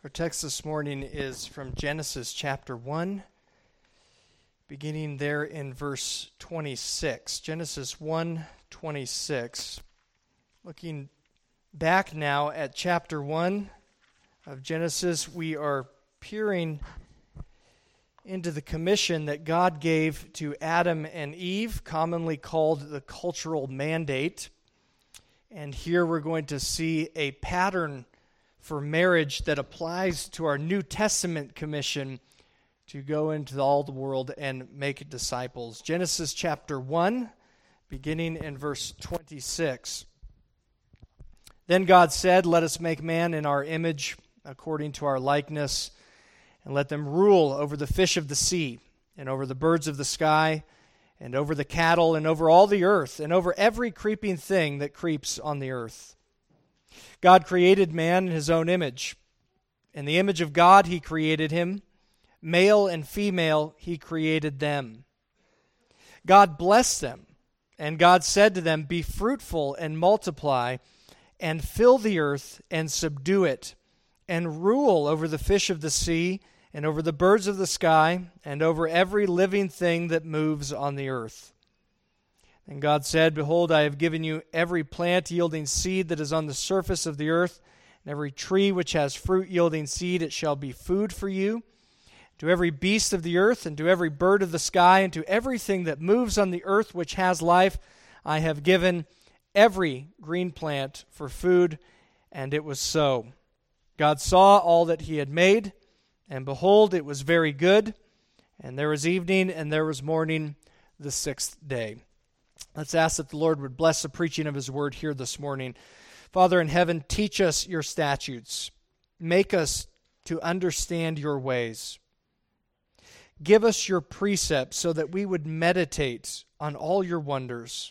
Our text this morning is from Genesis chapter 1, beginning there in verse 26. Genesis 1:26. Looking back now at chapter 1 of Genesis, we are peering into the commission that God gave to Adam and Eve, commonly called the cultural mandate. And here we're going to see a pattern for marriage that applies to our New Testament commission to go into all the world and make disciples. Genesis chapter 1, beginning in verse 26. Then God said, "Let us make man in our image, according to our likeness, and let them rule over the fish of the sea, and over the birds of the sky, and over the cattle, and over all the earth, and over every creeping thing that creeps on the earth." God created man in his own image. In the image of God he created him. Male and female he created them. God blessed them, and God said to them, "Be fruitful and multiply, and fill the earth and subdue it, and rule over the fish of the sea, and over the birds of the sky, and over every living thing that moves on the earth." And God said, "Behold, I have given you every plant yielding seed that is on the surface of the earth, and every tree which has fruit yielding seed, it shall be food for you. To every beast of the earth, and to every bird of the sky, and to everything that moves on the earth which has life, I have given every green plant for food." And it was so. God saw all that he had made, and behold, it was very good. And there was evening, and there was morning, the sixth day. Let's ask that the Lord would bless the preaching of his word here this morning. Father in heaven, teach us your statutes. Make us to understand your ways. Give us your precepts so that we would meditate on all your wonders.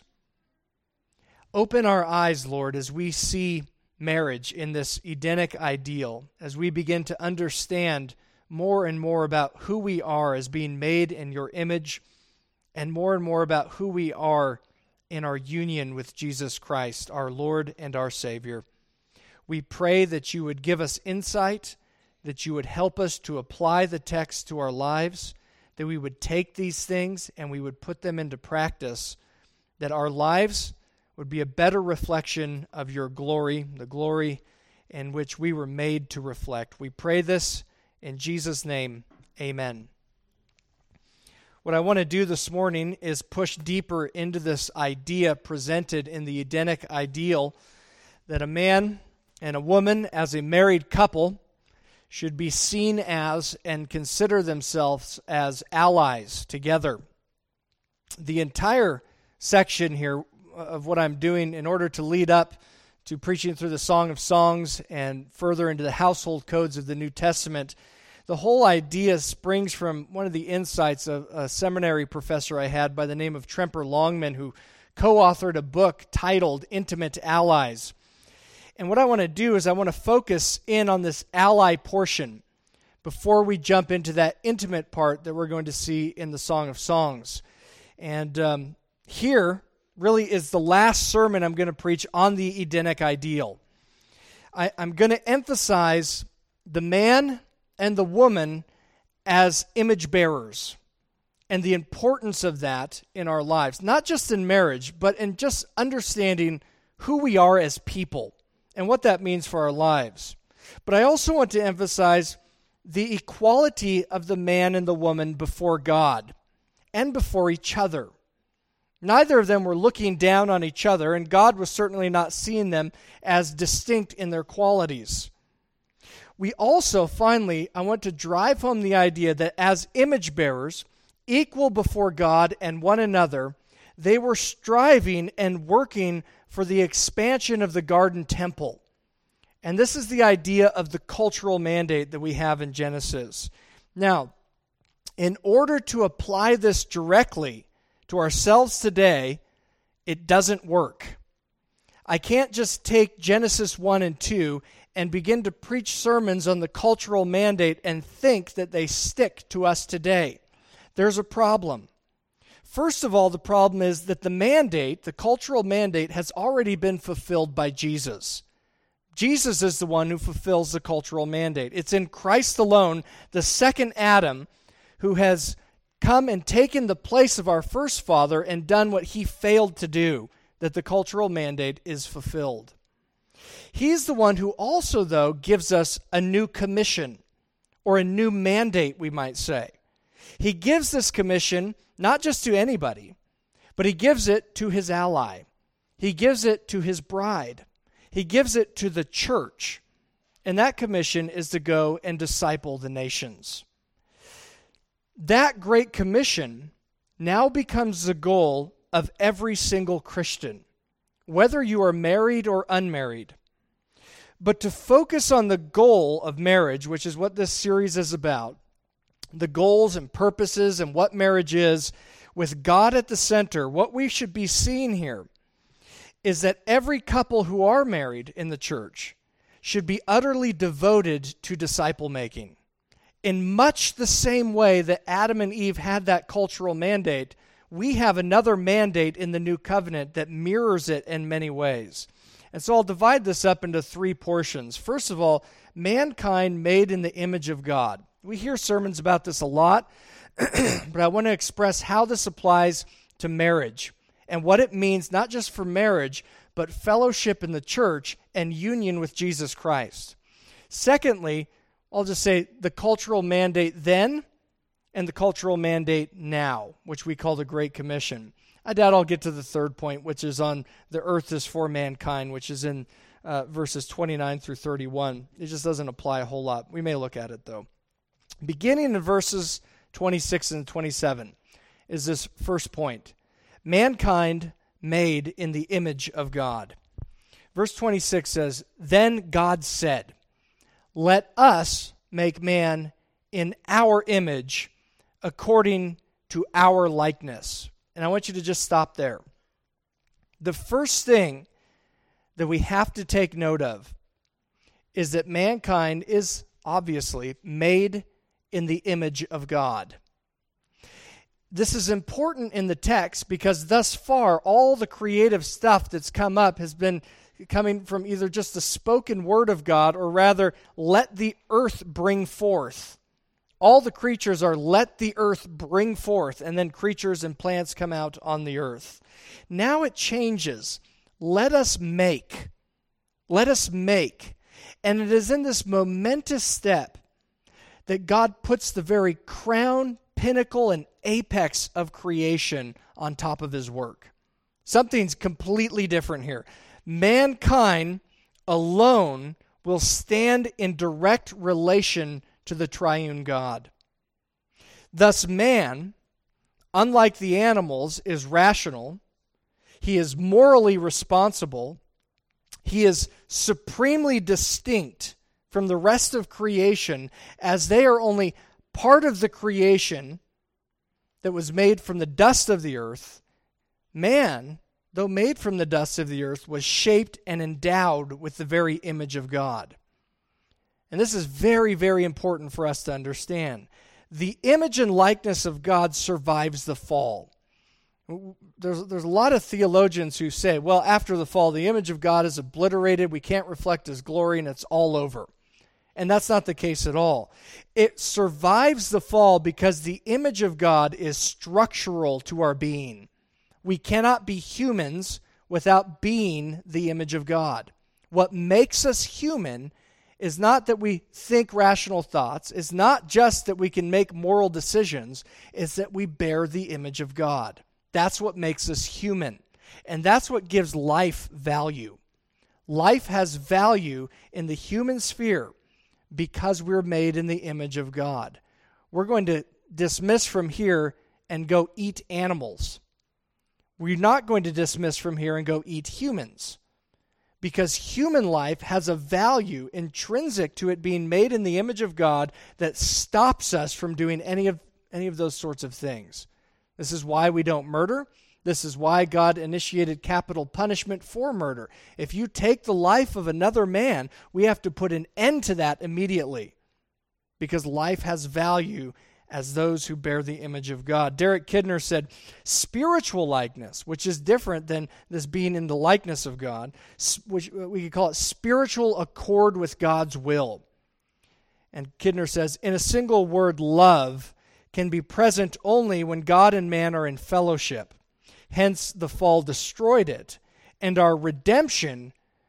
Open our eyes, Lord, as we see marriage in this Edenic ideal, as we begin to understand more and more about who we are as being made in your image, and more about who we are in our union with Jesus Christ, our Lord and our Savior. We pray that you would give us insight, that you would help us to apply the text to our lives, that we would take these things and we would put them into practice, that our lives would be a better reflection of your glory, the glory in which we were made to reflect. We pray this in Jesus' name, amen. What I want to do this morning is push deeper into this idea presented in the Edenic ideal that a man and a woman as a married couple should be seen as and consider themselves as allies together. The entire section here of what I'm doing in order to lead up to preaching through the Song of Songs and further into the household codes of the New Testament, the whole idea springs from one of the insights of a seminary professor I had by the name of Tremper Longman, who co-authored a book titled Intimate Allies. And what I want to do is I want to focus in on this ally portion before we jump into that intimate part that we're going to see in the Song of Songs. And here really is the last sermon I'm going to preach on the Edenic ideal. I'm going to emphasize the man and the woman as image bearers and the importance of that in our lives, not just in marriage, but in just understanding who we are as people and what that means for our lives. But I also want to emphasize the equality of the man and the woman before God and before each other. Neither of them were looking down on each other, and God was certainly not seeing them as distinct in their qualities. We also, finally, I want to drive home the idea that as image bearers, equal before God and one another, they were striving and working for the expansion of the garden temple. And this is the idea of the cultural mandate that we have in Genesis. Now, in order to apply this directly to ourselves today, it doesn't work. I can't just take Genesis 1 and 2 and begin to preach sermons on the cultural mandate and think that they stick to us today. There's a problem. First of all, the problem is that the mandate, the cultural mandate, has already been fulfilled by Jesus. Jesus is the one who fulfills the cultural mandate. It's in Christ alone, the second Adam, who has come and taken the place of our first father and done what he failed to do, that the cultural mandate is fulfilled. He's the one who also, though, gives us a new commission, or a new mandate, we might say. He gives this commission not just to anybody, but he gives it to his ally. He gives it to his bride. He gives it to the church. And that commission is to go and disciple the nations. That great commission now becomes the goal of every single Christian, whether you are married or unmarried. But to focus on the goal of marriage, which is what this series is about, the goals and purposes and what marriage is, with God at the center, what we should be seeing here is that every couple who are married in the church should be utterly devoted to disciple making. In much the same way that Adam and Eve had that cultural mandate, we have another mandate in the new covenant that mirrors it in many ways. And so I'll divide this up into three portions. First of all, mankind made in the image of God. We hear sermons about this a lot, but I want to express how this applies to marriage and what it means not just for marriage, but fellowship in the church and union with Jesus Christ. Secondly, I'll just say the cultural mandate then and the cultural mandate now, which we call the Great Commission. I doubt I'll get to the third point, which is on the earth is for mankind, which is in verses 29 through 31. It just doesn't apply a whole lot. We may look at it, though. Beginning in verses 26 and 27 is this first point. Mankind made in the image of God. Verse 26 says, "Then God said, 'Let us make man in our image according to our likeness.'" And I want you to just stop there. The first thing that we have to take note of is that mankind is obviously made in the image of God. This is important in the text because thus far all the creative stuff that's come up has been coming from either just the spoken word of God or rather, let the earth bring forth. All the creatures are let the earth bring forth, and then creatures and plants come out on the earth. Now it changes. Let us make. Let us make. And it is in this momentous step that God puts the very crown, pinnacle, and apex of creation on top of his work. Something's completely different here. Mankind alone will stand in direct relation to the triune God. Thus man, unlike the animals, is rational. He is morally responsible. He is supremely distinct from the rest of creation, as they are only part of the creation that was made from the dust of the earth. Man, though made from the dust of the earth, was shaped and endowed with the very image of God. And this is very, very important for us to understand. The image and likeness of God survives the fall. There's a lot of theologians who say, well, after the fall, the image of God is obliterated, we can't reflect his glory, and it's all over. And that's not the case at all. It survives the fall because the image of God is structural to our being. We cannot be humans without being the image of God. What makes us human is not that we think rational thoughts, it's not just that we can make moral decisions, it's that we bear the image of God. That's what makes us human. And that's what gives life value. Life has value in the human sphere because we're made in the image of God. We're going to dismiss from here and go eat animals. We're not going to dismiss from here and go eat humans. Because human life has a value intrinsic to it being made in the image of God that stops us from doing any of those sorts of things. This is why we don't murder. This is why God initiated capital punishment for murder. If you take the life of another man, we have to put an end to that immediately because life has value as those who bear the image of God. Derek Kidner said, spiritual likeness, which is different than this being in the likeness of God, which we could call it spiritual accord with God's will. And Kidner says, in a single word, love can be present only when God and man are in fellowship. Hence, the fall destroyed it, and our redemption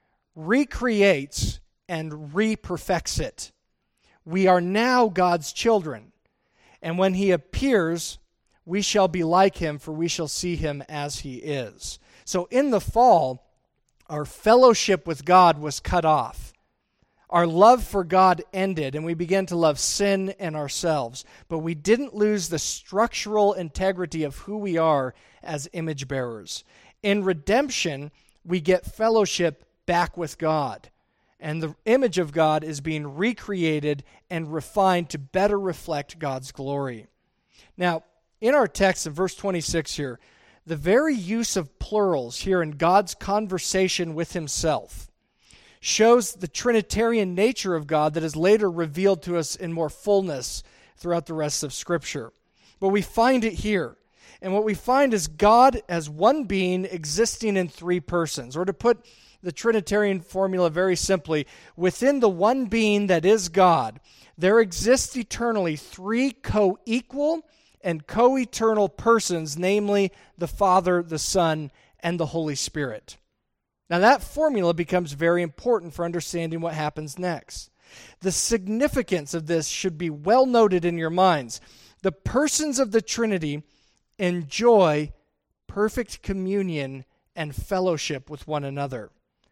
recreates and re-perfects it. We are now God's children, and when he appears, we shall be like him, for we shall see him as he is. So in the fall, our fellowship with God was cut off. Our love for God ended, and we began to love sin and ourselves. But we didn't lose the structural integrity of who we are as image bearers. In redemption, we get fellowship back with God. And the image of God is being recreated and refined to better reflect God's glory. Now, in our text in verse 26 here, the very use of plurals here in God's conversation with himself shows the Trinitarian nature of God that is later revealed to us in more fullness throughout the rest of Scripture. But we find it here. And what we find is God as one being existing in three persons. Or to put the Trinitarian formula very simply, within the one being that is God, there exists eternally three co-equal and co-eternal persons, namely the Father, the Son, and the Holy Spirit. Now that formula becomes very important for understanding what happens next. The significance of this should be well noted in your minds. The persons of the Trinity enjoy perfect communion and fellowship with one another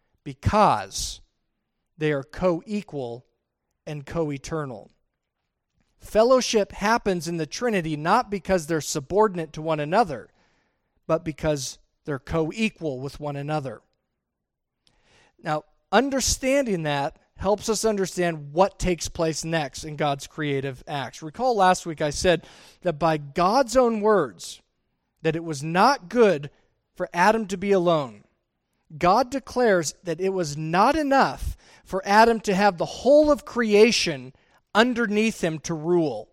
because they are co-equal and co-eternal. Fellowship happens in the Trinity not because they're subordinate to one another, but because they're co-equal with one another. Now, understanding that helps us understand what takes place next in God's creative acts. Recall last week I said that by God's own words, that it was not good for Adam to be alone. God declares that it was not enough for Adam to have the whole of creation underneath him to rule.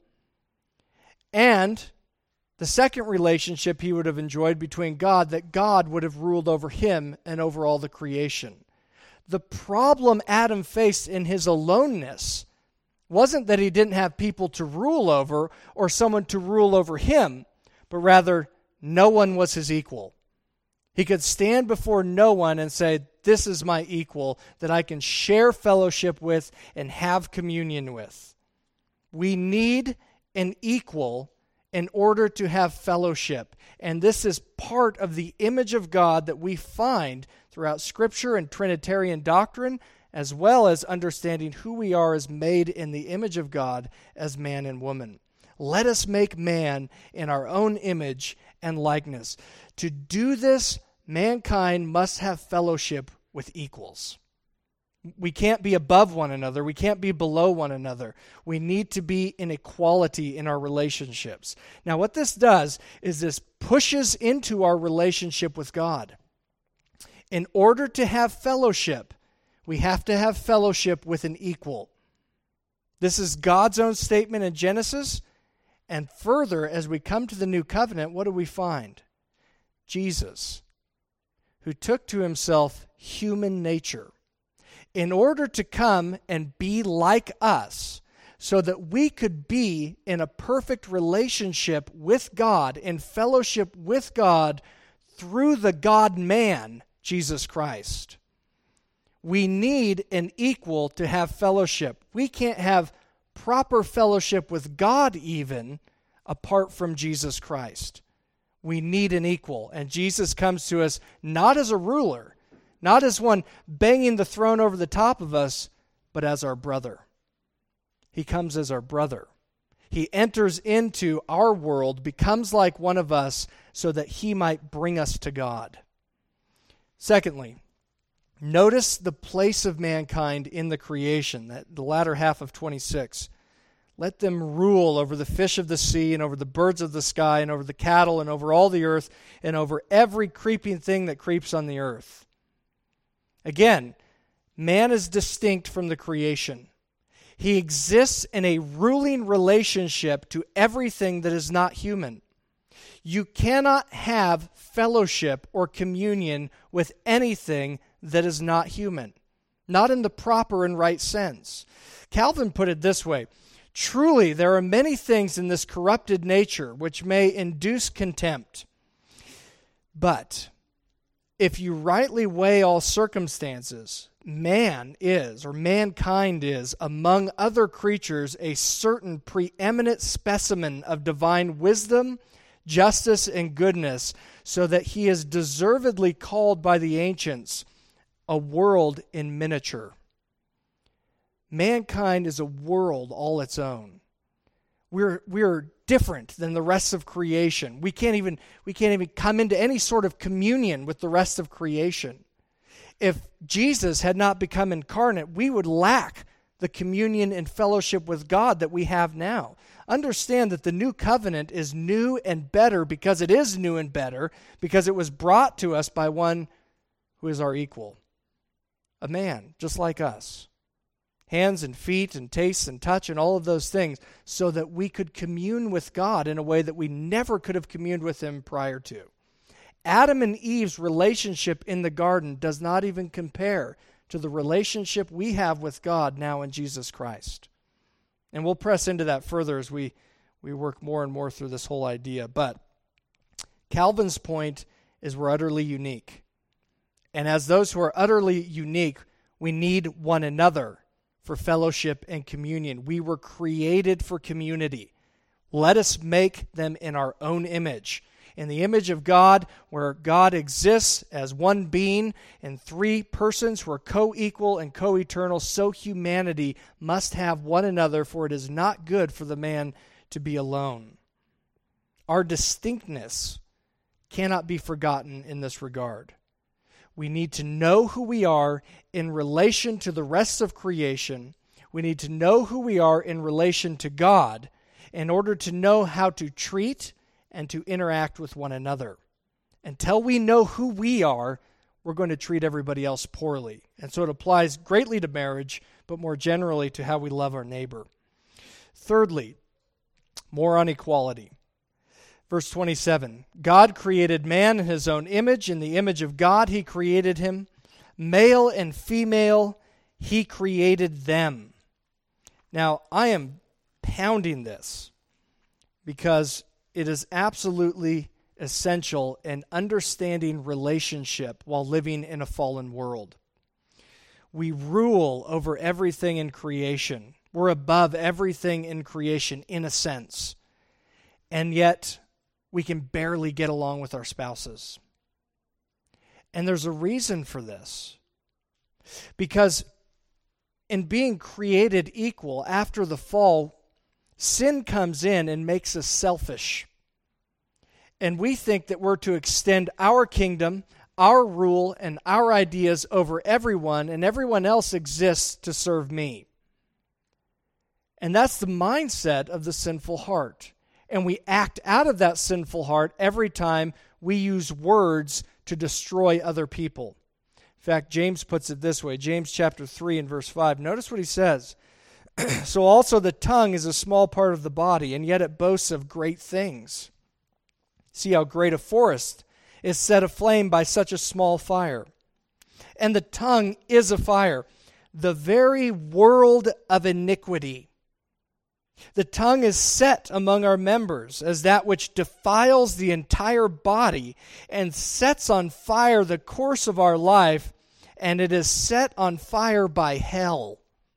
And the second relationship he would have enjoyed between God, that God would have ruled over him and over all the creation. The problem Adam faced in his aloneness wasn't that he didn't have people to rule over or someone to rule over him, but rather no one was his equal. He could stand before no one and say, this is my equal that I can share fellowship with and have communion with. We need an equal in order to have fellowship. And this is part of the image of God that we find throughout Scripture and Trinitarian doctrine, as well as understanding who we are as made in the image of God as man and woman. Let us make man in our own image and likeness. To do this, mankind must have fellowship with equals. We can't be above one another. We can't be below one another. We need to be in equality in our relationships. Now, what this does is this pushes into our relationship with God. In order to have fellowship, we have to have fellowship with an equal. This is God's own statement in Genesis. And further, as we come to the new covenant, what do we find? Jesus, who took to himself human nature, in order to come and be like us, so that we could be in a perfect relationship with God, in fellowship with God, through the God-man, Jesus Christ. We need an equal to have fellowship. We can't have proper fellowship with God even apart from Jesus Christ. We need an equal. And Jesus comes to us not as a ruler, not as one banging the throne over the top of us, but as our brother. He comes as our brother. He enters into our world, becomes like one of us, so that he might bring us to God. Secondly, notice the place of mankind in the creation, the latter half of 26. Let them rule over the fish of the sea and over the birds of the sky and over the cattle and over all the earth and over every creeping thing that creeps on the earth. Again, man is distinct from the creation. He exists in a ruling relationship to everything that is not human. You cannot have fellowship or communion with anything that is not human, not in the proper and right sense. Calvin put it this way: truly, there are many things in this corrupted nature which may induce contempt. But if you rightly weigh all circumstances, man is, or mankind is, among other creatures, a certain preeminent specimen of divine wisdom, justice, and goodness, so that he is deservedly called by the ancients a world in miniature. Mankind is a world all its own. We're different than the rest of creation. We can't even come into any sort of communion with the rest of creation. If Jesus had not become incarnate, we would lack the communion and fellowship with God that we have now. Understand that the new covenant is new and better because it is new and better, because it was brought to us by one who is our equal, a man just like us. Hands and feet and taste and touch and all of those things, so that we could commune with God in a way that we never could have communed with Him prior to. Adam and Eve's relationship in the garden does not even compare to the relationship we have with God now in Jesus Christ. And we'll press into that further as we work more and more through this whole idea. But Calvin's point is we're utterly unique. And as those who are utterly unique, we need one another for fellowship and communion. We were created for community. Let us make them in our own image. In the image of God, where God exists as one being and three persons who are co-equal and co-eternal, so humanity must have one another, for it is not good for the man to be alone. Our distinctness cannot be forgotten in this regard. We need to know who we are in relation to the rest of creation. We need to know who we are in relation to God in order to know how to treat and to interact with one another. Until we know who we are, we're going to treat everybody else poorly. And so it applies greatly to marriage, but more generally to how we love our neighbor. Thirdly, more on equality. Verse 27, God created man in His own image. In the image of God He created him. Male and female He created them. Now, I am pounding this because it is absolutely essential in understanding relationship while living in a fallen world. We rule over everything in creation. We're above everything in creation in a sense. And yet, we can barely get along with our spouses. And there's a reason for this. Because in being created equal after the fall, sin comes in and makes us selfish. And we think that we're to extend our kingdom, our rule, and our ideas over everyone, and everyone else exists to serve me. And that's the mindset of the sinful heart. And we act out of that sinful heart every time we use words to destroy other people. In fact, James puts it this way, James chapter 3 and verse 5. Notice what he says. So also the tongue is a small part of the body, and yet it boasts of great things. See how great a forest is set aflame by such a small fire. And the tongue is a fire, the very world of iniquity. The tongue is set among our members as that which defiles the entire body and sets on fire the course of our life, and it is set on fire by hell.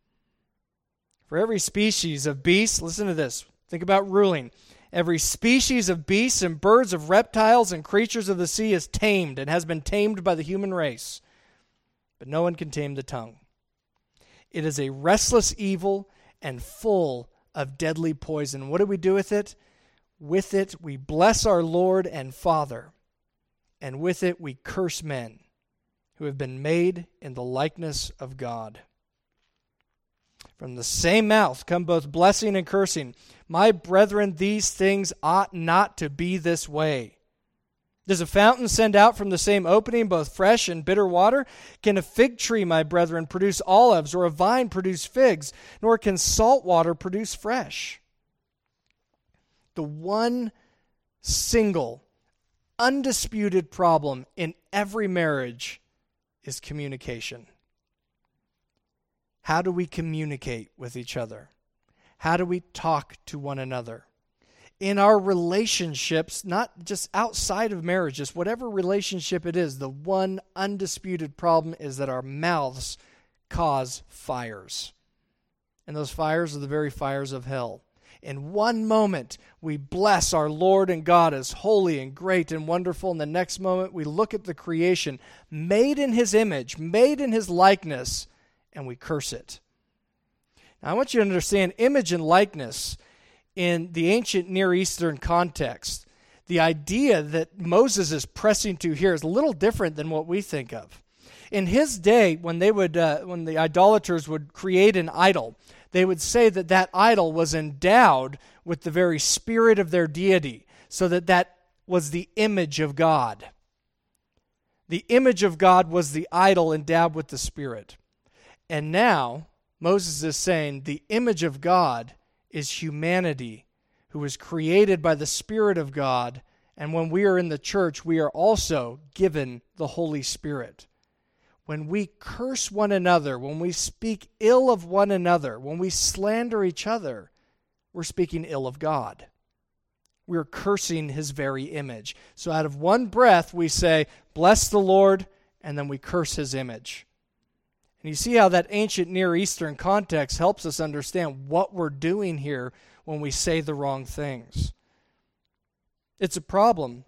For every species of beasts, listen to this, think about ruling. Every species of beasts and birds, of reptiles and creatures of the sea is tamed and has been tamed by the human race. But no one can tame the tongue. It is a restless evil and full of deadly poison. What do we do with it? With it we bless our Lord and Father, and with it we curse men who have been made in the likeness of God. From the same mouth come both blessing and cursing. My brethren, these things ought not to be this way. Does a fountain send out from the same opening both fresh and bitter water? Can a fig tree, my brethren, produce olives, or a vine produce figs? Nor can salt water produce fresh. The one single, undisputed problem in every marriage is communication. How do we communicate with each other? How do we talk to one another? In our relationships, not just outside of marriage, just whatever relationship it is, the one undisputed problem is that our mouths cause fires. And those fires are the very fires of hell. In one moment, we bless our Lord and God as holy and great and wonderful. And the next moment, we look at the creation, made in His image, made in His likeness, and we curse it. Now, I want you to understand image and likeness in the ancient Near Eastern context. The idea that Moses is pressing to here is a little different than what we think of. In his day, when the idolaters would create an idol, they would say that that idol was endowed with the very spirit of their deity, so that that was the image of God. The image of God was the idol endowed with the Spirit. And now, Moses is saying the image of God is humanity who was created by the Spirit of God, and when we are in the church, we are also given the Holy Spirit. When we curse one another, when we speak ill of one another, when we slander each other, we're speaking ill of God. We're cursing His very image. So out of one breath, we say, bless the Lord, and then we curse His image. And you see how that ancient Near Eastern context helps us understand what we're doing here when we say the wrong things. It's a problem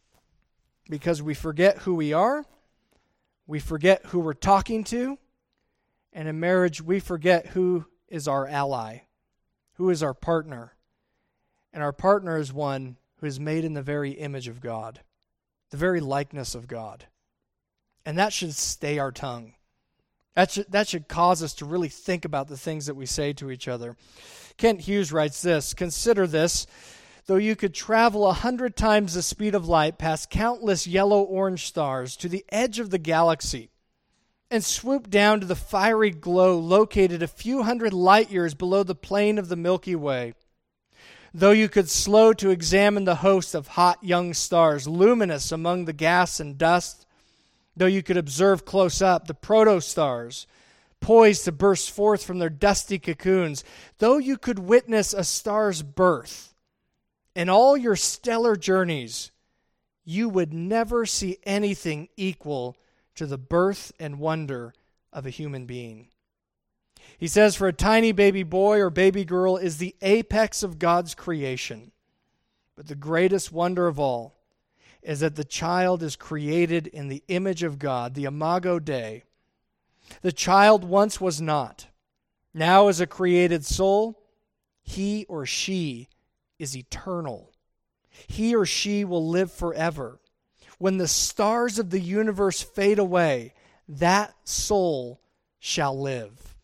because we forget who we are, we forget who we're talking to, and in marriage we forget who is our ally, who is our partner. And our partner is one who is made in the very image of God, the very likeness of God. And that should stay our tongue. That should cause us to really think about the things that we say to each other. Kent Hughes writes this, consider this, though you could travel 100 times the speed of light past countless yellow-orange stars to the edge of the galaxy and swoop down to the fiery glow located a few hundred light years below the plane of the Milky Way, though you could slow to examine the host of hot young stars luminous among the gas and dust, though you could observe close up the protostars poised to burst forth from their dusty cocoons, though you could witness a star's birth, in all your stellar journeys, you would never see anything equal to the birth and wonder of a human being. He says, for a tiny baby boy or baby girl is the apex of God's creation. But the greatest wonder of all is that the child is created in the image of God, the Imago Dei. The child once was not. Now as a created soul, he or she is eternal. He or she will live forever. When the stars of the universe fade away, that soul shall live.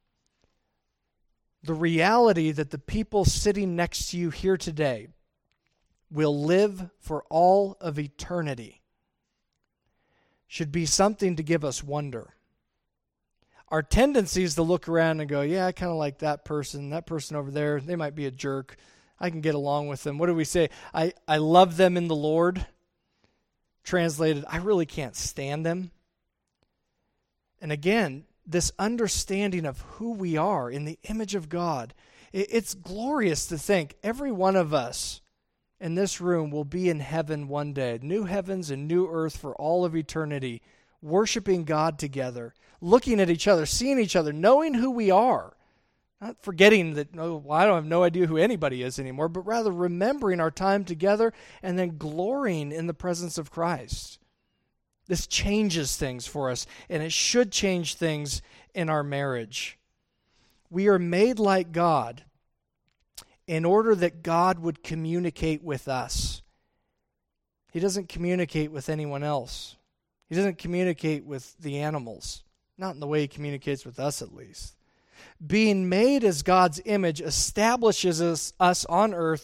The reality that the people sitting next to you here today will live for all of eternity should be something to give us wonder. Our tendency is to look around and go, yeah, I kind of like that person over there, they might be a jerk. I can get along with them. What do we say? I love them in the Lord. Translated, I really can't stand them. And again, this understanding of who we are in the image of God, it's glorious to think every one of us in this room will be in heaven one day, new heavens and new earth for all of eternity, worshiping God together, looking at each other, seeing each other, knowing who we are. Not forgetting that, I don't have no idea who anybody is anymore, but rather remembering our time together and then glorying in the presence of Christ. This changes things for us, and it should change things in our marriage. We are made like God in order that God would communicate with us. He doesn't communicate with anyone else. He doesn't communicate with the animals, not in the way He communicates with us at least. Being made as God's image establishes us on earth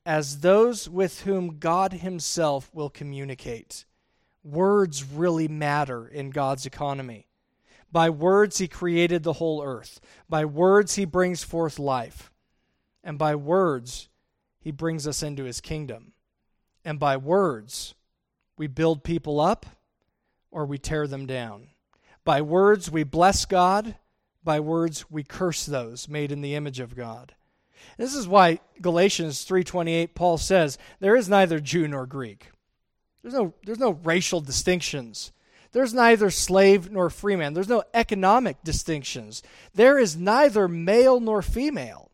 as those with whom God himself will communicate. Words really matter in God's economy. By words he created the whole earth. By words he brings forth life. And by words he brings us into his kingdom. And by words we build people up or we tear them down. By words we bless God. By words we curse those made in the image of God. This is why Galatians 3:28, Paul says, there is neither Jew nor Greek. There's no racial distinctions. There's neither slave nor free man. There's no economic distinctions. There is neither male nor female.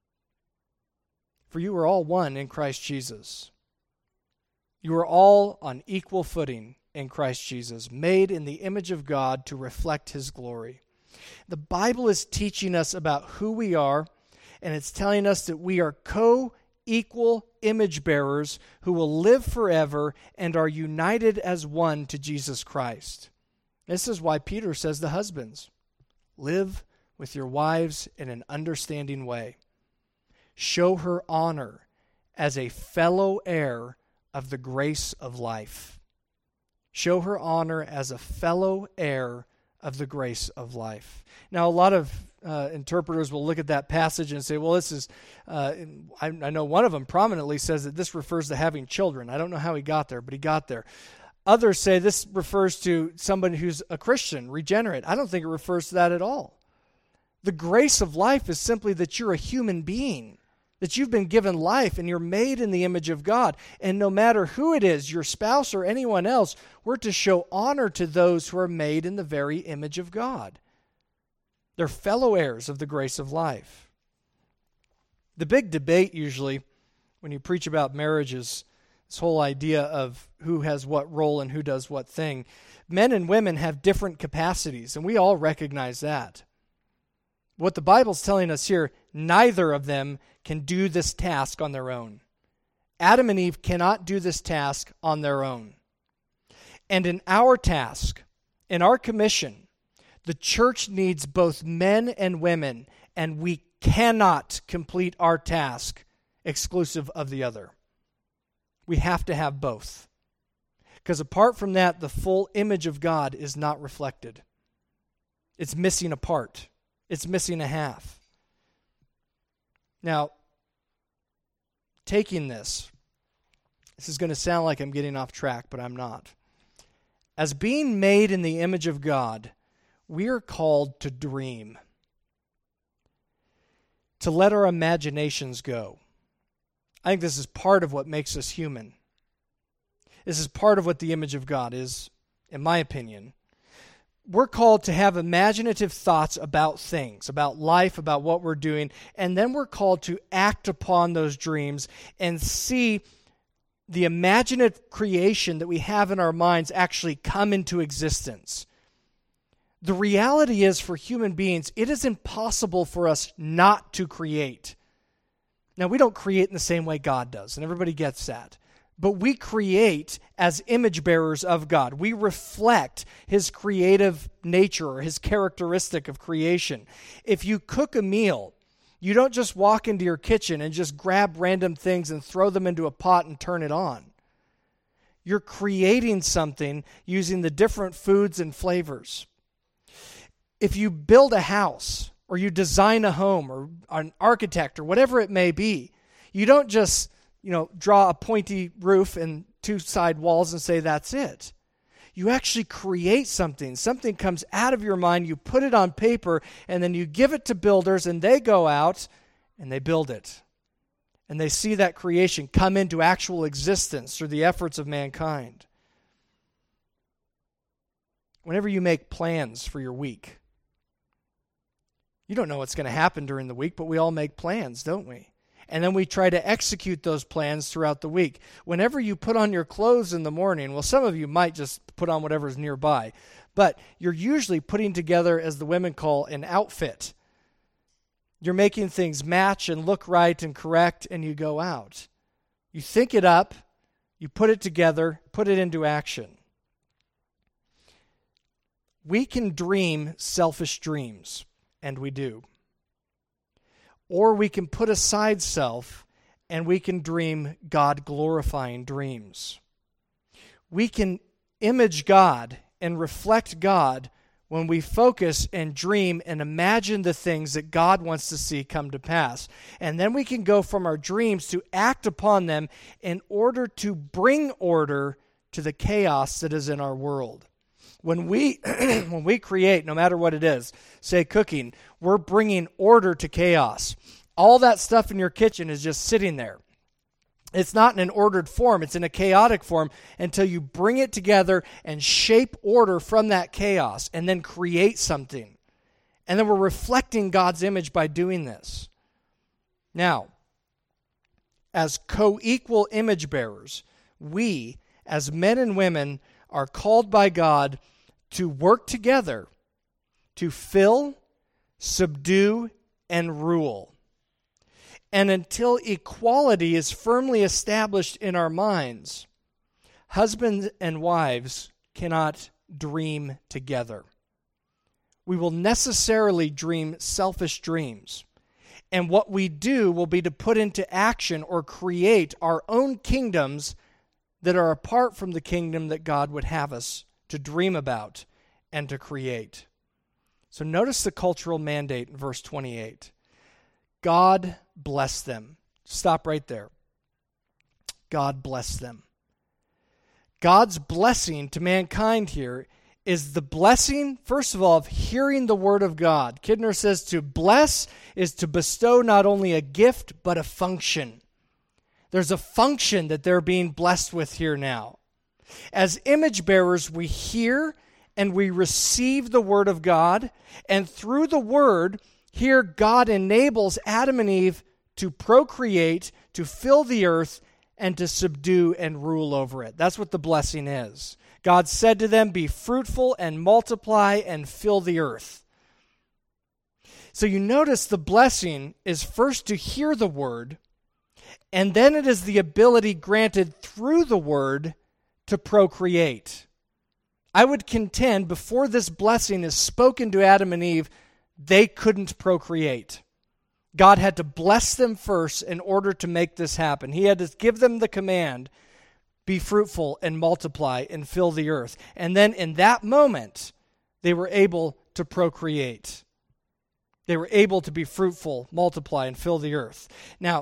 For you are all one in Christ Jesus. You are all on equal footing in Christ Jesus, made in the image of God to reflect his glory. The Bible is teaching us about who we are, and it's telling us that we are co-equal image bearers who will live forever and are united as one to Jesus Christ. This is why Peter says to husbands, live with your wives in an understanding way. Show her honor as a fellow heir of the grace of life. Show her honor as a fellow heir of the grace of life. Now, a lot of interpreters will look at that passage and say, well, this is, I know one of them prominently says that this refers to having children. I don't know how he got there, but he got there. Others say this refers to somebody who's a Christian, regenerate. I don't think it refers to that at all. The grace of life is simply that you're a human being, that you've been given life and you're made in the image of God. And no matter who it is, your spouse or anyone else, we're to show honor to those who are made in the very image of God. They're fellow heirs of the grace of life. The big debate usually when you preach about marriage is this whole idea of who has what role and who does what thing. Men and women have different capacities, and we all recognize that. What the Bible's telling us here, neither of them can do this task on their own. Adam and Eve cannot do this task on their own. And in our task, in our commission, the church needs both men and women, and we cannot complete our task exclusive of the other. We have to have both. Because apart from that, the full image of God is not reflected. It's missing a part. It's missing a half. Now, taking this is going to sound like I'm getting off track, but I'm not. As being made in the image of God, we are called to dream, to let our imaginations go. I think this is part of what makes us human. This is part of what the image of God is, in my opinion. We're called to have imaginative thoughts about things, about life, about what we're doing, and then we're called to act upon those dreams and see the imaginative creation that we have in our minds actually come into existence. The reality is, for human beings, it is impossible for us not to create. Now, we don't create in the same way God does, and everybody gets that. But we create as image bearers of God. We reflect his creative nature or his characteristic of creation. If you cook a meal, you don't just walk into your kitchen and just grab random things and throw them into a pot and turn it on. You're creating something using the different foods and flavors. If you build a house or you design a home or an architect or whatever it may be, you don't just draw a pointy roof and two side walls and say that's it. You actually create something. Something comes out of your mind, you put it on paper, and then you give it to builders, and they go out and they build it. And they see that creation come into actual existence through the efforts of mankind. Whenever you make plans for your week, you don't know what's going to happen during the week, but we all make plans, don't we? And then we try to execute those plans throughout the week. Whenever you put on your clothes in the morning, well, some of you might just put on whatever's nearby, but you're usually putting together, as the women call, an outfit. You're making things match and look right and correct, and you go out. You think it up, you put it together, put it into action. We can dream selfish dreams, and we do. Or we can put aside self and we can dream God-glorifying dreams. We can image God and reflect God when we focus and dream and imagine the things that God wants to see come to pass. And then we can go from our dreams to act upon them in order to bring order to the chaos that is in our world. When we create, no matter what it is, say cooking, we're bringing order to chaos. All that stuff in your kitchen is just sitting there. It's not in an ordered form. It's in a chaotic form until you bring it together and shape order from that chaos and then create something. And then we're reflecting God's image by doing this. Now, as co-equal image bearers, we, as men and women, are called by God to work together to fill, subdue, and rule. And until equality is firmly established in our minds, husbands and wives cannot dream together. We will necessarily dream selfish dreams. And what we do will be to put into action or create our own kingdoms that are apart from the kingdom that God would have us to dream about and to create. So notice the cultural mandate in verse 28. God bless them. Stop right there. God bless them. God's blessing to mankind here is the blessing, first of all, of hearing the word of God. Kidner says to bless is to bestow not only a gift, but a function. There's a function that they're being blessed with here now. As image bearers, we hear and we receive the word of God, and through the word, here God enables Adam and Eve to procreate, to fill the earth, and to subdue and rule over it. That's what the blessing is. God said to them, be fruitful and multiply and fill the earth. So you notice the blessing is first to hear the word, and then it is the ability granted through the word to procreate. I would contend before this blessing is spoken to Adam and Eve, they couldn't procreate. God had to bless them first in order to make this happen. He had to give them the command, be fruitful and multiply and fill the earth. And then in that moment, they were able to procreate. They were able to be fruitful, multiply, and fill the earth. Now,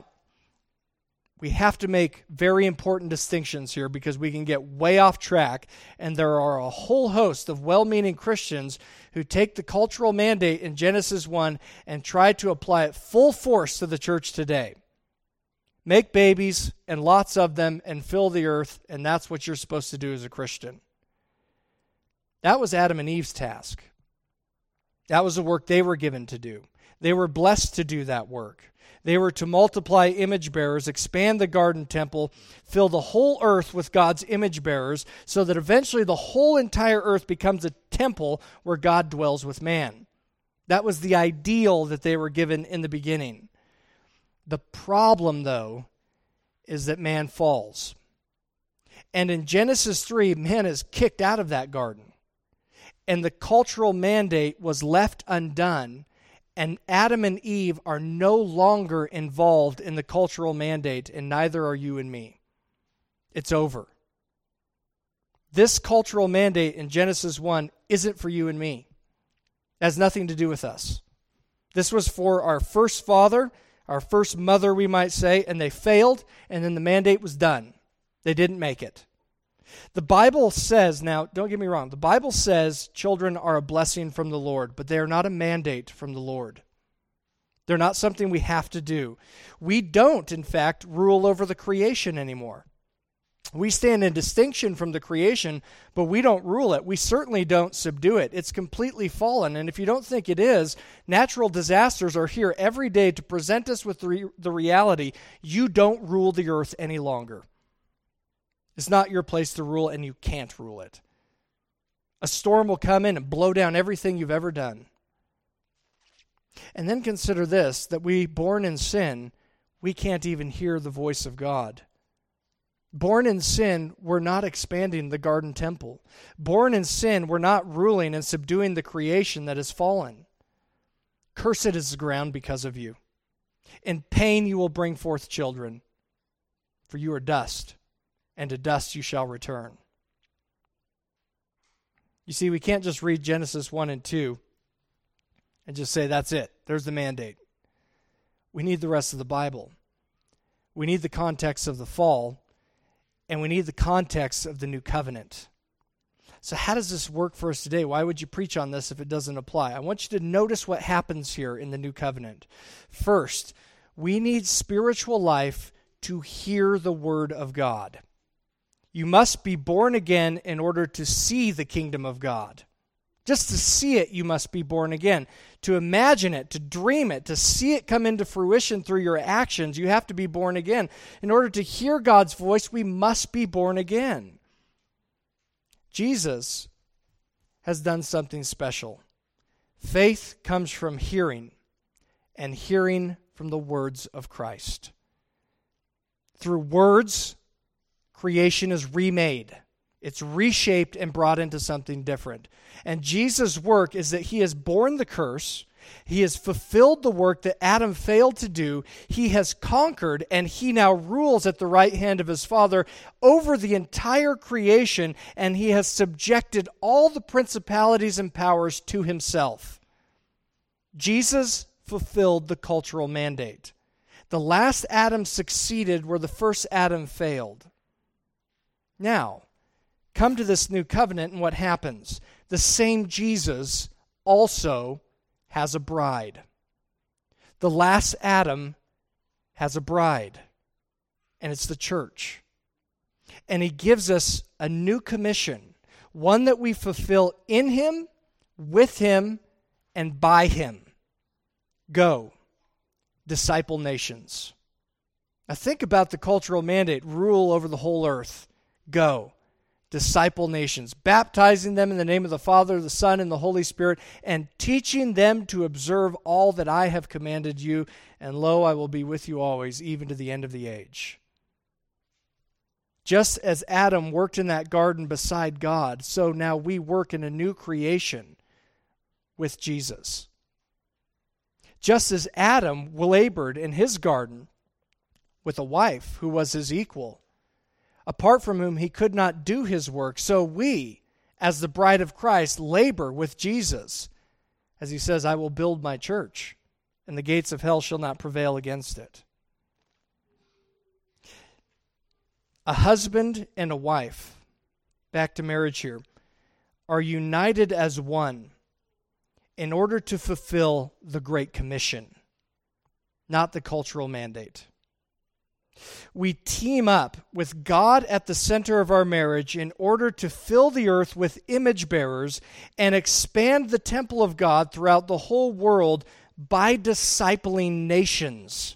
we have to make very important distinctions here because we can get way off track, and there are a whole host of well-meaning Christians who take the cultural mandate in Genesis 1 and try to apply it full force to the church today. Make babies, and lots of them, and fill the earth, and that's what you're supposed to do as a Christian. That was Adam and Eve's task. That was the work they were given to do. They were blessed to do that work. They were to multiply image bearers, expand the garden temple, fill the whole earth with God's image bearers, so that eventually the whole entire earth becomes a temple where God dwells with man. That was the ideal that they were given in the beginning. The problem, though, is that man falls. And in Genesis 3, man is kicked out of that garden. And the cultural mandate was left undone. And Adam and Eve are no longer involved in the cultural mandate, and neither are you and me. It's over. This cultural mandate in Genesis 1 isn't for you and me. It has nothing to do with us. This was for our first father, our first mother, we might say, and they failed, and then the mandate was done. They didn't make it. The Bible says, now, don't get me wrong, the Bible says children are a blessing from the Lord, but they are not a mandate from the Lord. They're not something we have to do. We don't, in fact, rule over the creation anymore. We stand in distinction from the creation, but we don't rule it. We certainly don't subdue it. It's completely fallen, and if you don't think it is, natural disasters are here every day to present us with the reality you don't rule the earth any longer. It's not your place to rule, and you can't rule it. A storm will come in and blow down everything you've ever done. And then consider this, that we, born in sin, we can't even hear the voice of God. Born in sin, we're not expanding the garden temple. Born in sin, we're not ruling and subduing the creation that has fallen. Cursed is the ground because of you. In pain you will bring forth children. for you are dust, and to dust you shall return. You see, we can't just read Genesis 1 and 2 and just say, that's it. There's the mandate. We need the rest of the Bible. We need the context of the fall, and we need the context of the new covenant. So how does this work for us today? Why would you preach on this if it doesn't apply? I want you to notice what happens here in the new covenant. First, we need spiritual life to hear the word of God. You must be born again in order to see the kingdom of God. Just to see it, you must be born again. To imagine it, to dream it, to see it come into fruition through your actions, you have to be born again. In order to hear God's voice, we must be born again. Jesus has done something special. Faith comes from hearing, and hearing from the words of Christ. Through words, creation is remade. It's reshaped and brought into something different. And Jesus' work is that he has borne the curse. He has fulfilled the work that Adam failed to do. He has conquered, and he now rules at the right hand of his Father over the entire creation, and he has subjected all the principalities and powers to himself. Jesus fulfilled the cultural mandate. The last Adam succeeded where the first Adam failed. Now, come to this new covenant, and what happens? The same Jesus also has a bride. The last Adam has a bride, and it's the church. And he gives us a new commission, one that we fulfill in him, with him, and by him. Go, disciple nations. Now think about the cultural mandate, rule over the whole earth. Go, disciple nations, baptizing them in the name of the Father, the Son, and the Holy Spirit, and teaching them to observe all that I have commanded you. And lo, I will be with you always, even to the end of the age. Just as Adam worked in that garden beside God, so now we work in a new creation with Jesus. Just as Adam labored in his garden with a wife who was his equal, apart from whom he could not do his work, so we, as the bride of Christ, labor with Jesus. As he says, I will build my church, and the gates of hell shall not prevail against it. A husband and a wife, back to marriage here, are united as one in order to fulfill the Great Commission, not the cultural mandate. We team up with God at the center of our marriage in order to fill the earth with image bearers and expand the temple of God throughout the whole world by discipling nations.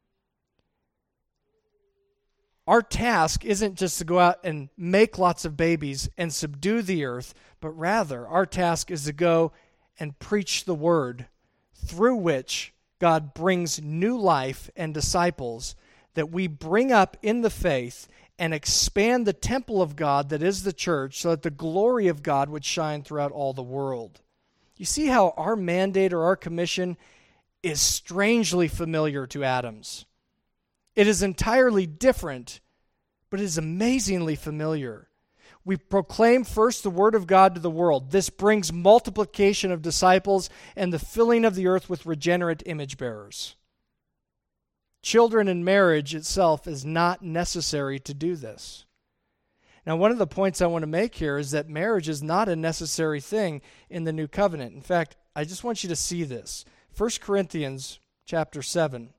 Our task isn't just to go out and make lots of babies and subdue the earth, but rather our task is to go and preach the word through which God brings new life and disciples that we bring up in the faith and expand the temple of God that is the church so that the glory of God would shine throughout all the world. You see how our mandate or our commission is strangely familiar to Adam's. It is entirely different, but it is amazingly familiar. We proclaim first the word of God to the world. This brings multiplication of disciples and the filling of the earth with regenerate image bearers. Children and marriage itself is not necessary to do this. Now, one of the points I want to make here is that marriage is not a necessary thing in the new covenant. In fact, I just want you to see this. 1 Corinthians chapter 7.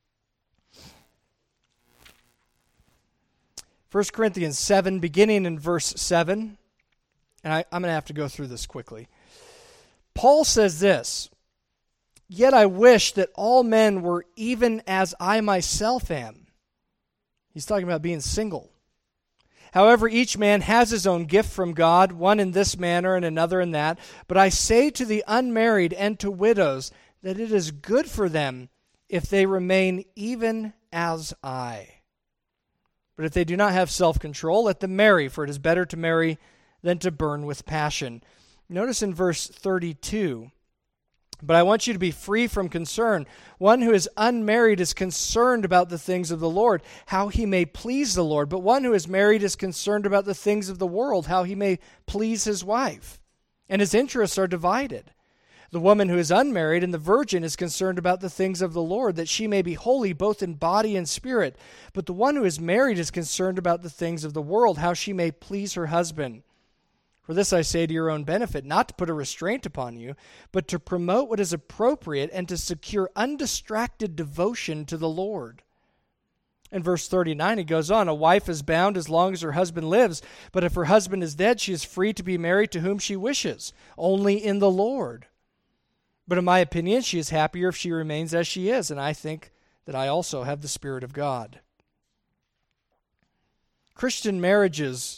1 Corinthians 7, beginning in verse 7. And I'm going to have to go through this quickly. Paul says this, "Yet I wish that all men were even as I myself am." He's talking about being single. "However, each man has his own gift from God, one in this manner and another in that. But I say to the unmarried and to widows that it is good for them if they remain even as I. But if they do not have self-control, let them marry, for it is better to marry than to burn with passion." Notice in verse 32, But I want you to be free from concern. One who is unmarried is concerned about the things of the Lord, how he may please the Lord. But one who is married is concerned about the things of the world, how he may please his wife. And his interests are divided. The woman who is unmarried and the virgin is concerned about the things of the Lord, that she may be holy both in body and spirit. But the one who is married is concerned about the things of the world, how she may please her husband. For this I say to your own benefit, not to put a restraint upon you, but to promote what is appropriate and to secure undistracted devotion to the Lord. In verse 39, he goes on, a wife is bound as long as her husband lives, but if her husband is dead, she is free to be married to whom she wishes, only in the Lord. But in my opinion, she is happier if she remains as she is, and I think that I also have the Spirit of God. Christian marriages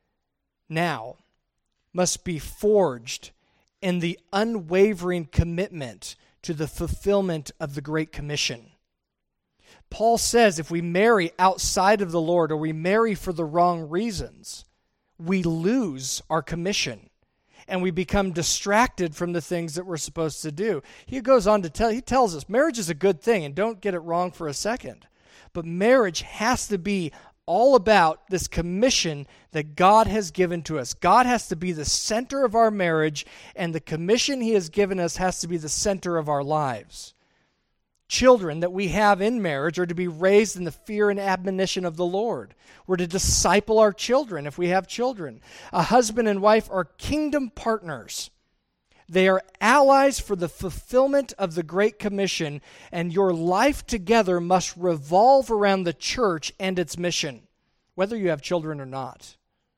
now must be forged in the unwavering commitment to the fulfillment of the Great Commission. Paul says if we marry outside of the Lord or we marry for the wrong reasons, we lose our commission and we become distracted from the things that we're supposed to do. He goes on to he tells us marriage is a good thing, and don't get it wrong for a second. But marriage has to be all about this commission that God has given to us. God has to be the center of our marriage, and the commission he has given us has to be the center of our lives. Children that we have in marriage are to be raised in the fear and admonition of the Lord. We're to disciple our children if we have children. A husband and wife are kingdom partners. They are allies for the fulfillment of the Great Commission, and your life together must revolve around the church and its mission, whether you have children or not.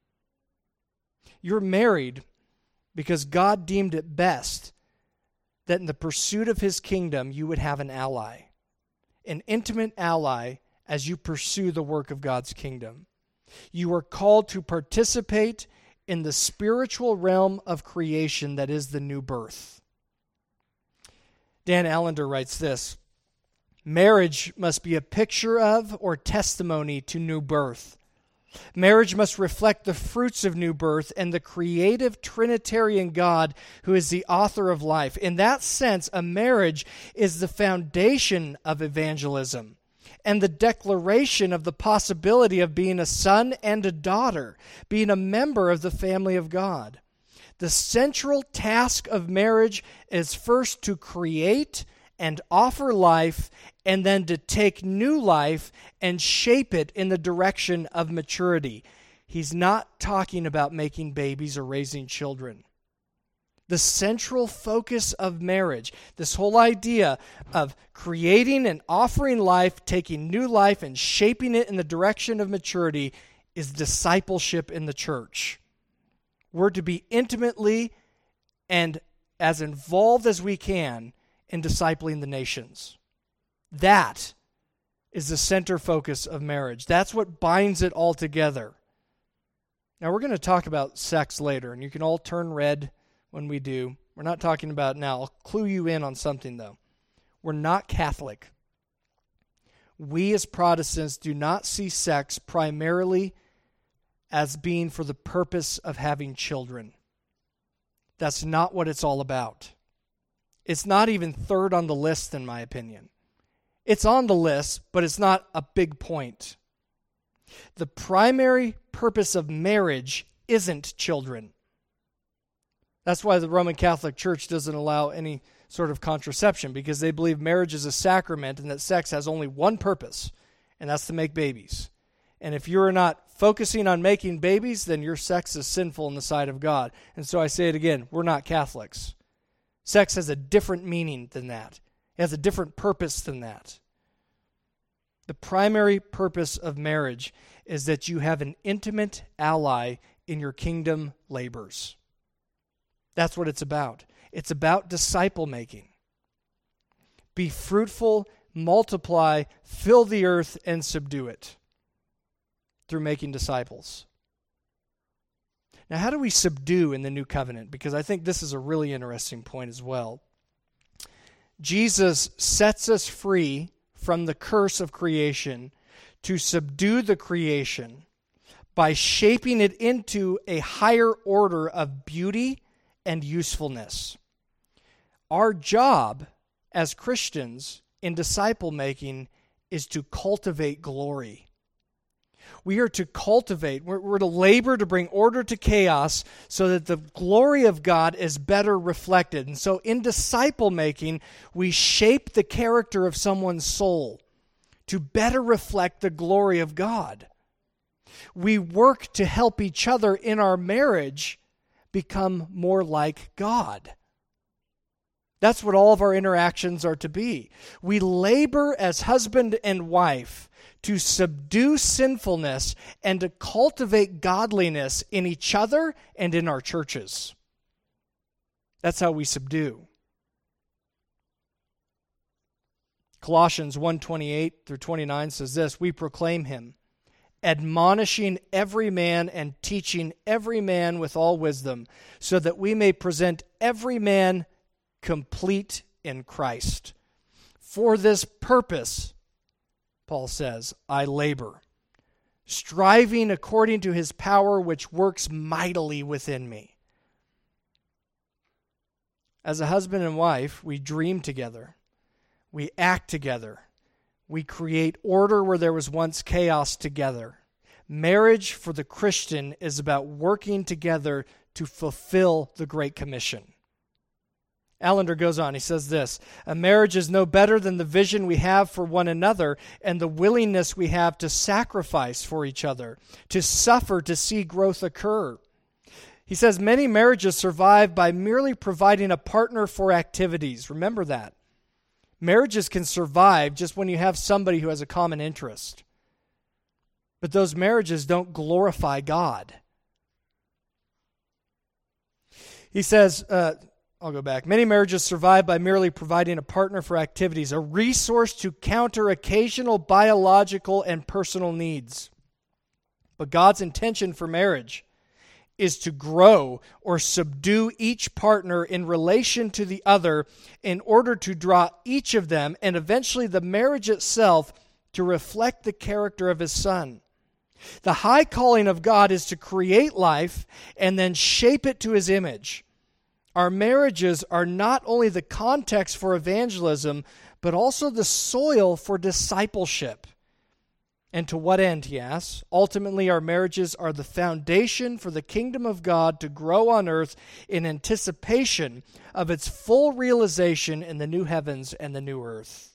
You're married because God deemed it best that in the pursuit of his kingdom you would have an ally, an intimate ally as you pursue the work of God's kingdom. You are called to participate in the spiritual realm of creation that is the new birth. Dan Allender writes this, marriage must be a picture of or testimony to new birth. Marriage must reflect the fruits of new birth and the creative Trinitarian God who is the author of life. In that sense, a marriage is the foundation of evangelism and the declaration of the possibility of being a son and a daughter, being a member of the family of God. The central task of marriage is first to create and offer life, and then to take new life and shape it in the direction of maturity. He's not talking about making babies or raising children. The central focus of marriage, this whole idea of creating and offering life, taking new life and shaping it in the direction of maturity, is discipleship in the church. We're to be intimately and as involved as we can in discipling the nations. That is the center focus of marriage. That's what binds it all together. Now, we're going to talk about sex later, and you can all turn red when we do. We're not talking about it now. I'll clue you in on something, though. We're not Catholic. We as Protestants do not see sex primarily as being for the purpose of having children. That's not what it's all about. It's not even third on the list, in my opinion. It's on the list, but it's not a big point. The primary purpose of marriage isn't children. That's why the Roman Catholic Church doesn't allow any sort of contraception, because they believe marriage is a sacrament and that sex has only one purpose, and that's to make babies. And if you're not focusing on making babies, then your sex is sinful in the sight of God. And so I say it again, we're not Catholics. Sex has a different meaning than that. It has a different purpose than that. The primary purpose of marriage is that you have an intimate ally in your kingdom labors. That's what it's about. It's about disciple making. Be fruitful, multiply, fill the earth, and subdue it through making disciples. Now, how do we subdue in the new covenant? Because I think this is a really interesting point as well. Jesus sets us free from the curse of creation to subdue the creation by shaping it into a higher order of beauty and usefulness. Our job as Christians in disciple making is to cultivate glory. We are to cultivate, we're to labor to bring order to chaos so that the glory of God is better reflected. And so in disciple making, we shape the character of someone's soul to better reflect the glory of God. We work to help each other in our marriage become more like God. That's what all of our interactions are to be. We labor as husband and wife to subdue sinfulness and to cultivate godliness in each other and in our churches. That's how we subdue. Colossians 1:28 through 29 says this, "We proclaim him, admonishing every man and teaching every man with all wisdom, so that we may present every man complete in Christ. For this purpose," Paul says, "I labor, striving according to his power which works mightily within me." As a husband and wife, we dream together. We act together. We create order where there was once chaos together. Marriage for the Christian is about working together to fulfill the Great Commission. Allender goes on, he says this, "A marriage is no better than the vision we have for one another and the willingness we have to sacrifice for each other, to suffer to see growth occur." He says many marriages survive by merely providing a partner for activities. Remember that. Marriages can survive just when you have somebody who has a common interest. But those marriages don't glorify God. He says, I'll go back. "Many marriages survive by merely providing a partner for activities, a resource to counter occasional biological and personal needs. But God's intention for marriage is to grow or subdue each partner in relation to the other in order to draw each of them and eventually the marriage itself to reflect the character of his Son. The high calling of God is to create life and then shape it to his image. Our marriages are not only the context for evangelism, but also the soil for discipleship. And to what end, he asks? Ultimately, our marriages are the foundation for the kingdom of God to grow on earth in anticipation of its full realization in the new heavens and the new earth."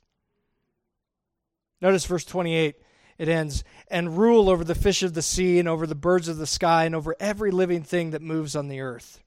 Notice verse 28. It ends, "And rule over the fish of the sea and over the birds of the sky and over every living thing that moves on the earth."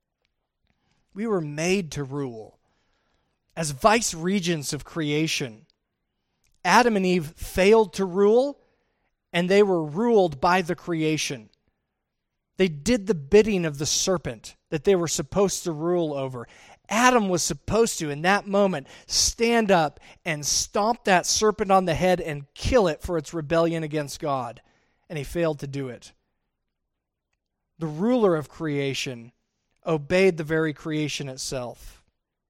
We were made to rule as vice regents of creation. Adam and Eve failed to rule, and they were ruled by the creation. They did the bidding of the serpent that they were supposed to rule over. Adam was supposed to, in that moment, stand up and stomp that serpent on the head and kill it for its rebellion against God. And he failed to do it. The ruler of creation obeyed the very creation itself.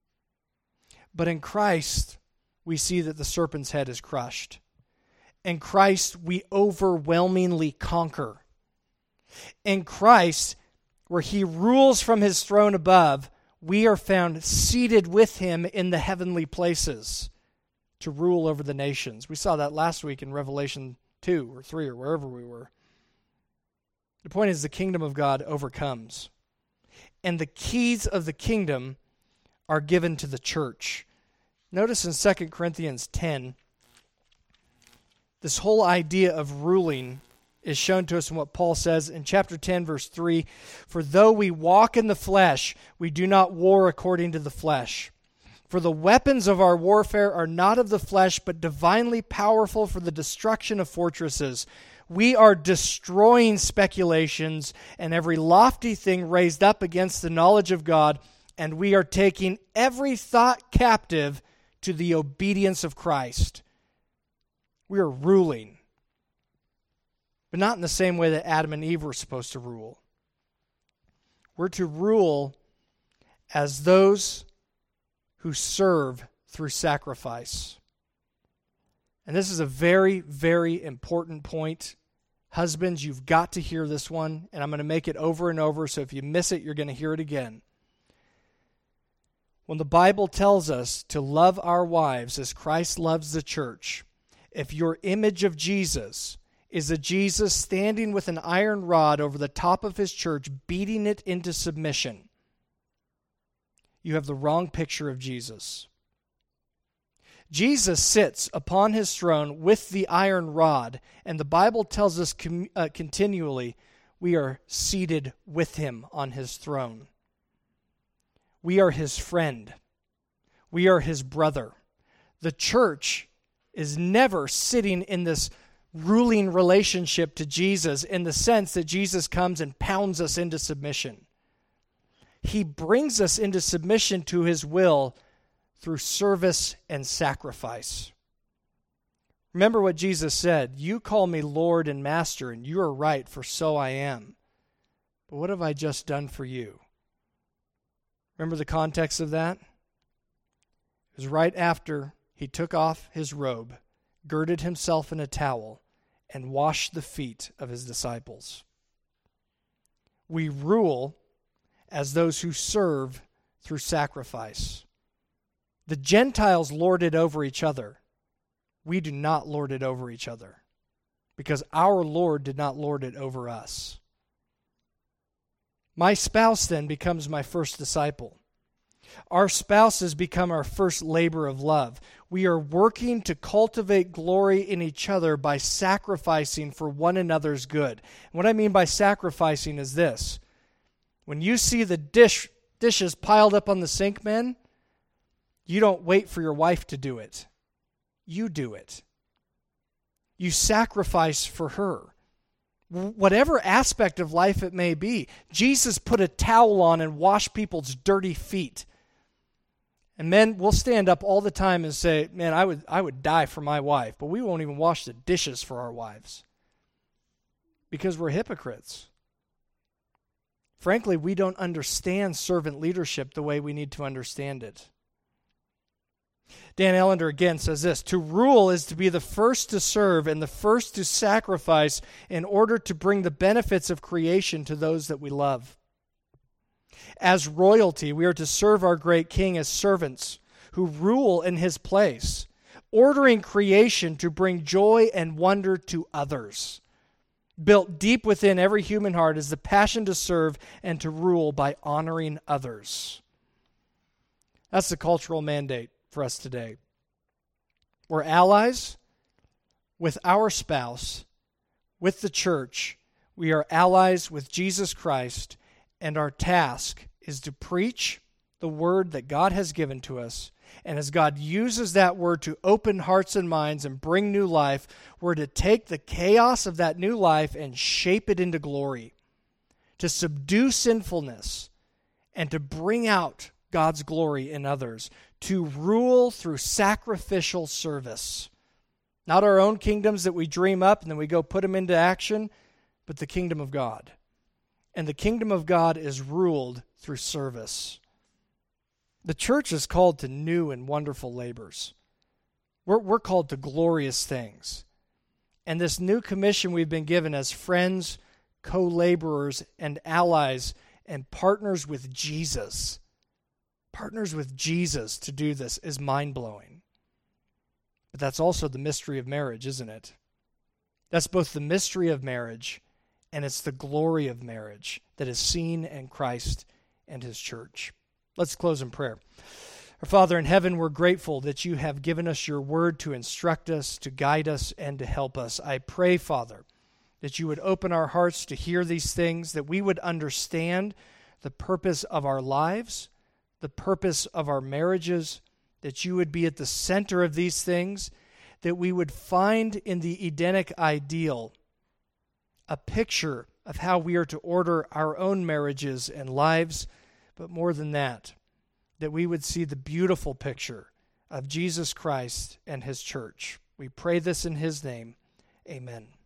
But in Christ, we see that the serpent's head is crushed. In Christ, we overwhelmingly conquer. In Christ, where he rules from his throne above, we are found seated with him in the heavenly places to rule over the nations. We saw that last week in Revelation 2 or 3 or wherever we were. The point is the kingdom of God overcomes. And the keys of the kingdom are given to the church. Notice in 2 Corinthians 10, this whole idea of ruling is shown to us in what Paul says in chapter 10, verse 3. "For though we walk in the flesh, we do not war according to the flesh. For the weapons of our warfare are not of the flesh, but divinely powerful for the destruction of fortresses. We are destroying speculations and every lofty thing raised up against the knowledge of God, and we are taking every thought captive to the obedience of Christ." We are ruling, but not in the same way that Adam and Eve were supposed to rule. We're to rule as those who serve through sacrifice. And this is a very, very important point. Husbands, you've got to hear this one, and I'm going to make it over and over, so if you miss it, you're going to hear it again. When the Bible tells us to love our wives as Christ loves the church, if your image of Jesus is a Jesus standing with an iron rod over the top of his church, beating it into submission, you have the wrong picture of Jesus. Jesus sits upon his throne with the iron rod, and the Bible tells us continually we are seated with him on his throne. We are his friend. We are his brother. The church is never sitting in this ruling relationship to Jesus in the sense that Jesus comes and pounds us into submission. He brings us into submission to his will through service and sacrifice. Remember what Jesus said, "You call me Lord and Master, and you are right, for so I am. But what have I just done for you?" Remember the context of that? It was right after he took off his robe, girded himself in a towel, and washed the feet of his disciples. We rule as those who serve through sacrifice. The Gentiles lord it over each other. We do not lord it over each other, because our Lord did not lord it over us. My spouse then becomes my first disciple. Our spouses become our first labor of love. We are working to cultivate glory in each other by sacrificing for one another's good. And what I mean by sacrificing is this. When you see the dishes piled up on the sink, men, you don't wait for your wife to do it. You do it. You sacrifice for her. Whatever aspect of life it may be, Jesus put a towel on and washed people's dirty feet. And men, we'll stand up all the time and say, "Man, I would die for my wife," but we won't even wash the dishes for our wives because we're hypocrites. Frankly, we don't understand servant leadership the way we need to understand it. Dan Ellender again says this, "To rule is to be the first to serve and the first to sacrifice in order to bring the benefits of creation to those that we love. As royalty, we are to serve our great King as servants who rule in his place, ordering creation to bring joy and wonder to others. Built deep within every human heart is the passion to serve and to rule by honoring others." That's the cultural mandate for us today. We're allies with our spouse, with the church. We are allies with Jesus Christ, and our task is to preach the word that God has given to us. And as God uses that word to open hearts and minds and bring new life, we're to take the chaos of that new life and shape it into glory, to subdue sinfulness, and to bring out God's glory in others, to rule through sacrificial service. Not our own kingdoms that we dream up and then we go put them into action, but the kingdom of God. And the kingdom of God is ruled through service. The church is called to new and wonderful labors. We're called to glorious things. And this new commission we've been given as friends, co-laborers, and allies, and partners with Jesus to do this is mind-blowing. But that's also the mystery of marriage, isn't it? That's both the mystery of marriage and it's the glory of marriage that is seen in Christ and his church. Let's close in prayer. Our Father in heaven, we're grateful that you have given us your word to instruct us, to guide us, and to help us. I pray, Father, that you would open our hearts to hear these things, that we would understand the purpose of our lives, the purpose of our marriages, that you would be at the center of these things, that we would find in the Edenic ideal a picture of how we are to order our own marriages and lives, but more than that we would see the beautiful picture of Jesus Christ and his church. We pray this in his name. Amen.